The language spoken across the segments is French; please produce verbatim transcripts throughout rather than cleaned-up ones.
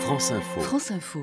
France Info. France Info.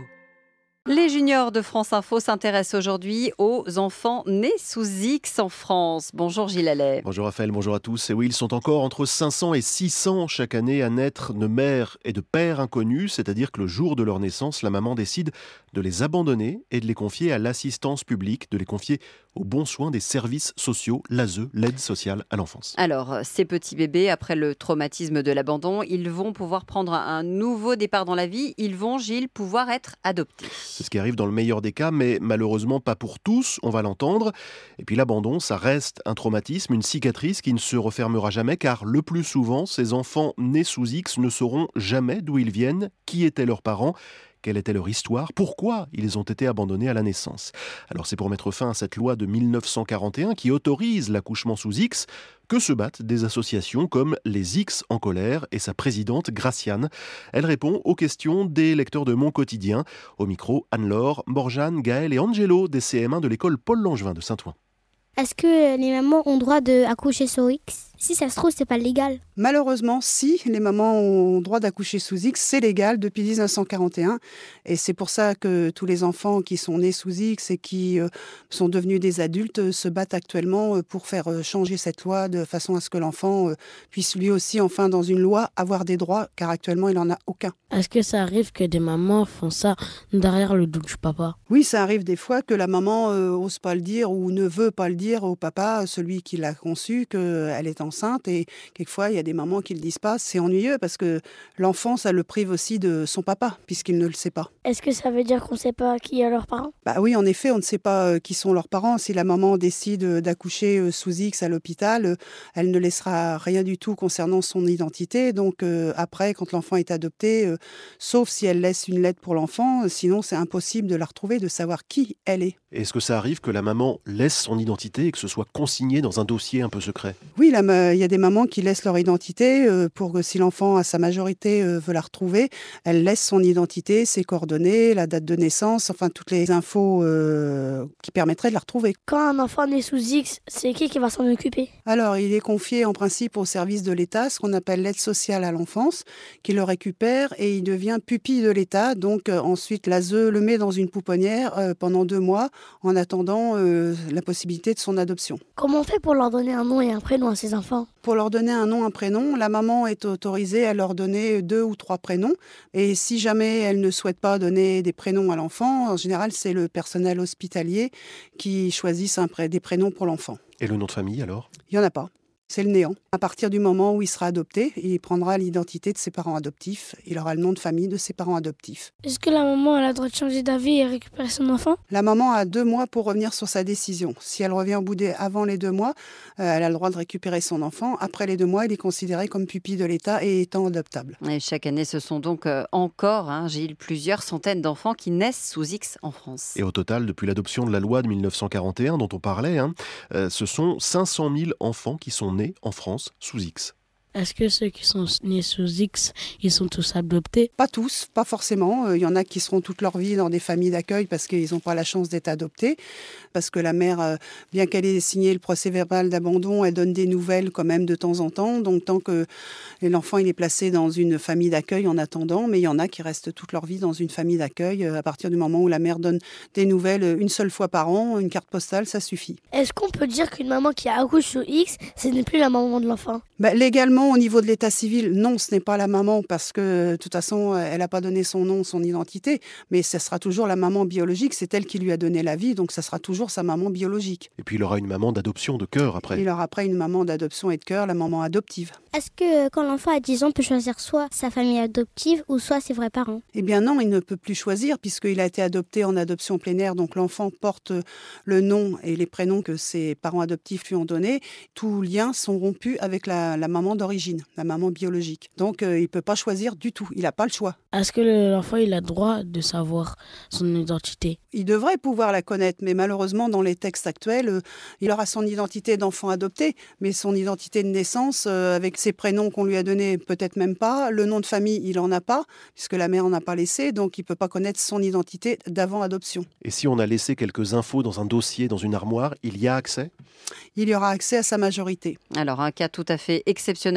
Les juniors de France Info s'intéressent aujourd'hui aux enfants nés sous X en France. Bonjour Gilles Allais. Bonjour Raphaël, bonjour à tous. Et oui, ils sont encore entre cinq cents et six cents chaque année à naître de mères et de pères inconnus, c'est-à-dire que le jour de leur naissance, la maman décide de les abandonner et de les confier à l'assistance publique, de les confier aux bons soins des services sociaux, l'A S E, l'aide sociale à l'enfance. Alors, ces petits bébés, après le traumatisme de l'abandon, ils vont pouvoir prendre un nouveau départ dans la vie. Ils vont, Gilles, pouvoir être adoptés. C'est ce qui arrive dans le meilleur des cas, mais malheureusement pas pour tous, on va l'entendre. Et puis l'abandon, ça reste un traumatisme, une cicatrice qui ne se refermera jamais, car le plus souvent, ces enfants nés sous X ne sauront jamais d'où ils viennent, qui étaient leurs parents, quelle était leur histoire, pourquoi ils ont été abandonnés à la naissance. Alors c'est pour mettre fin à cette loi de mille neuf cent quarante et un qui autorise l'accouchement sous X que se battent des associations comme les X en colère et sa présidente Graciane. Elle répond aux questions des lecteurs de Mon Quotidien. Au micro, Anne-Laure, Morjane, Gaël et Angelo des C M un de l'école Paul Langevin de Saint-Ouen. Est-ce que les mamans ont droit d'accoucher sur X ? Si ça se trouve, c'est pas légal. Malheureusement, si, les mamans ont droit d'accoucher sous X, c'est légal depuis mille neuf cent quarante et un. Et c'est pour ça que tous les enfants qui sont nés sous X et qui euh, sont devenus des adultes euh, se battent actuellement euh, pour faire euh, changer cette loi de façon à ce que l'enfant euh, puisse lui aussi, enfin dans une loi, avoir des droits, car actuellement il n'en a aucun. Est-ce que ça arrive que des mamans font ça derrière le dos du papa ? Oui, ça arrive des fois que la maman euh, ose pas le dire ou ne veut pas le dire au papa, celui qui l'a conçu, qu'elle est enceinte. Et quelquefois, il y a des mamans qui le disent pas. C'est ennuyeux parce que l'enfant, ça le prive aussi de son papa, puisqu'il ne le sait pas. Est-ce que ça veut dire qu'on ne sait pas qui est leurs parents ? Bah oui, en effet, on ne sait pas euh, qui sont leurs parents. Si la maman décide euh, d'accoucher euh, sous X à l'hôpital, euh, elle ne laissera rien du tout concernant son identité. Donc euh, après, quand l'enfant est adopté, euh, sauf si elle laisse une lettre pour l'enfant, euh, sinon c'est impossible de la retrouver, de savoir qui elle est. Est-ce que ça arrive que la maman laisse son identité et que ce soit consigné dans un dossier un peu secret ? Oui, il y a des mamans qui laissent leur identité euh, pour que si l'enfant à sa majorité euh, veut la retrouver, elle laisse son identité, ses coordonnées, la date de naissance, enfin toutes les infos euh, qui permettraient de la retrouver. Quand un enfant naît sous X, c'est qui qui va s'en occuper ? Alors, il est confié en principe au service de l'État, ce qu'on appelle l'aide sociale à l'enfance, qui le récupère et il devient pupille de l'État. Donc euh, ensuite, l'A S E le met dans une pouponnière euh, pendant deux mois en attendant euh, la possibilité de son adoption. Comment on fait pour leur donner un nom et un prénom à ces enfants ? Pour leur donner un nom, un prénom, la maman est autorisée à leur donner deux ou trois prénoms. Et si jamais elle ne souhaite pas donner des prénoms à l'enfant, en général, c'est le personnel hospitalier qui choisit un pré- des prénoms pour l'enfant. Et le nom de famille alors ? Il n'y en a pas. C'est le néant. À partir du moment où il sera adopté, il prendra l'identité de ses parents adoptifs. Il aura le nom de famille de ses parents adoptifs. Est-ce que la maman elle a le droit de changer d'avis et récupérer son enfant ? La maman a deux mois pour revenir sur sa décision. Si elle revient au bout des, avant les deux mois, euh, elle a le droit de récupérer son enfant. Après les deux mois, il est considéré comme pupille de l'État et étant adoptable. Et chaque année, ce sont donc euh, encore, hein, Gilles, plusieurs centaines d'enfants qui naissent sous X en France. Et au total, depuis l'adoption de la loi de mille neuf cent quarante et un dont on parlait, hein, euh, ce sont cinq cent mille enfants qui sont nés en France sous X. Est-ce que ceux qui sont nés sous X, ils sont tous adoptés ? Pas tous, pas forcément. Il y en a qui seront toute leur vie dans des familles d'accueil parce qu'ils n'ont pas la chance d'être adoptés. Parce que la mère, bien qu'elle ait signé le procès verbal d'abandon, elle donne des nouvelles quand même de temps en temps. Donc tant que l'enfant il est placé dans une famille d'accueil en attendant, mais il y en a qui restent toute leur vie dans une famille d'accueil à partir du moment où la mère donne des nouvelles une seule fois par an, une carte postale, ça suffit. Est-ce qu'on peut dire qu'une maman qui accouche sous X, ce n'est plus la maman de l'enfant ? Ben, légalement, au niveau de l'état civil, non, ce n'est pas la maman parce que de toute façon, elle n'a pas donné son nom, son identité, mais ce sera toujours la maman biologique, c'est elle qui lui a donné la vie, donc ça sera toujours sa maman biologique. Et puis il aura une maman d'adoption de cœur après. Il aura après une maman d'adoption et de cœur, la maman adoptive. Est-ce que euh, quand l'enfant a dix ans, peut choisir soit sa famille adoptive ou soit ses vrais parents ? Eh bien non, il ne peut plus choisir puisqu'il a été adopté en adoption plénière, donc l'enfant porte le nom et les prénoms que ses parents adoptifs lui ont donnés. Tous liens sont rompus avec la, la maman d'origine, la maman biologique. Donc euh, il ne peut pas choisir du tout, il n'a pas le choix. Est-ce que l'enfant il a le droit de savoir son identité ? Il devrait pouvoir la connaître, mais malheureusement dans les textes actuels, euh, il aura son identité d'enfant adopté, mais son identité de naissance, euh, avec ses prénoms qu'on lui a donnés, peut-être même pas. Le nom de famille, il n'en a pas, puisque la mère n'en a pas laissé, donc il ne peut pas connaître son identité d'avant adoption. Et si on a laissé quelques infos dans un dossier, dans une armoire, il y a accès ? Il y aura accès à sa majorité. Alors, un cas tout à fait exceptionnel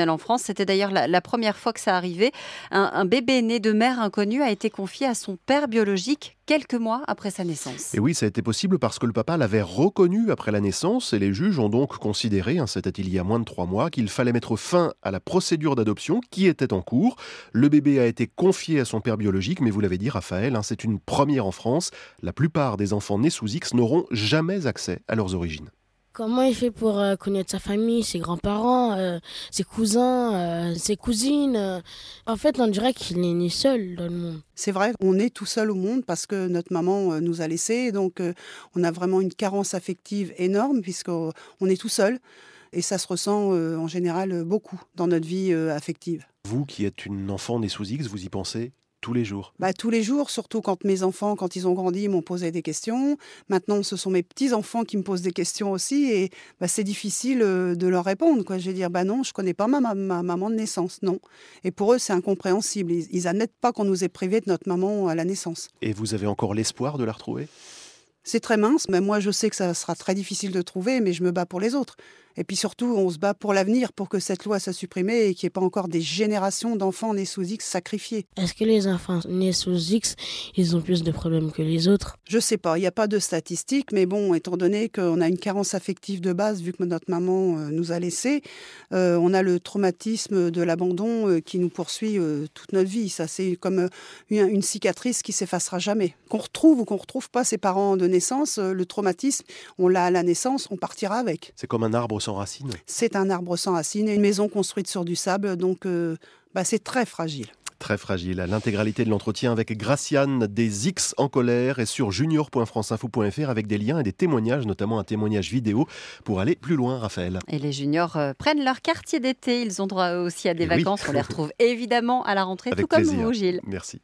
exceptionnel en France. C'était d'ailleurs la, la première fois que ça arrivait. Un, un bébé né de mère inconnue a été confié à son père biologique quelques mois après sa naissance. Et oui, ça a été possible parce que le papa l'avait reconnu après la naissance et les juges ont donc considéré, hein, c'était il y a moins de trois mois, qu'il fallait mettre fin à la procédure d'adoption qui était en cours. Le bébé a été confié à son père biologique, mais vous l'avez dit Raphaël, hein, c'est une première en France. La plupart des enfants nés sous X n'auront jamais accès à leurs origines. Comment il fait pour euh, connaître sa famille, ses grands-parents, euh, ses cousins, euh, ses cousines euh. En fait, on dirait qu'il est né seul dans le monde. C'est vrai, on est tout seul au monde parce que notre maman nous a laissés. Donc, euh, on a vraiment une carence affective énorme puisqu'on est tout seul. Et ça se ressent euh, en général beaucoup dans notre vie euh, affective. Vous qui êtes une enfant née sous X, vous y pensez tous les jours? Bah, tous les jours, surtout quand mes enfants, quand ils ont grandi, m'ont posé des questions. Maintenant, ce sont mes petits-enfants qui me posent des questions aussi. Et bah, c'est difficile euh, de leur répondre, quoi. Je vais dire, bah non, je ne connais pas ma, ma, ma maman de naissance, non. Et pour eux, c'est incompréhensible. Ils n'admettent pas qu'on nous ait privés de notre maman à la naissance. Et vous avez encore l'espoir de la retrouver? C'est très mince, mais moi je sais que ça sera très difficile de trouver, mais je me bats pour les autres. Et puis surtout, on se bat pour l'avenir, pour que cette loi soit supprimée et qu'il n'y ait pas encore des générations d'enfants nés sous X sacrifiés. Est-ce que les enfants nés sous X, ils ont plus de problèmes que les autres? Je sais pas, il n'y a pas de statistiques, mais bon, étant donné qu'on a une carence affective de base, vu que notre maman euh, nous a laissés, euh, on a le traumatisme de l'abandon euh, qui nous poursuit euh, toute notre vie. Ça, c'est comme euh, une, une cicatrice qui s'effacera jamais. Qu'on retrouve ou qu'on retrouve pas ses parents de naissance, euh, le traumatisme, on l'a à la naissance, on partira avec. C'est comme un arbre sans racines. C'est un arbre sans racines et une maison construite sur du sable, donc euh, bah, c'est très fragile. Très fragile. L'intégralité de l'entretien avec Graciane des X en colère est sur junior point franceinfo point fr avec des liens et des témoignages, notamment un témoignage vidéo pour aller plus loin, Raphaël. Et les juniors euh, prennent leur quartier d'été. Ils ont droit aussi à des Et oui. vacances. On les retrouve évidemment à la rentrée, Avec tout comme plaisir. vous, Gilles. Merci.